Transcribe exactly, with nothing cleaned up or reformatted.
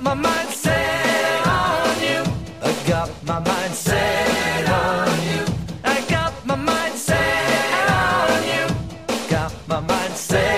my mind set on you. I got my mind set on you. I got my mind set on you. Got my mind set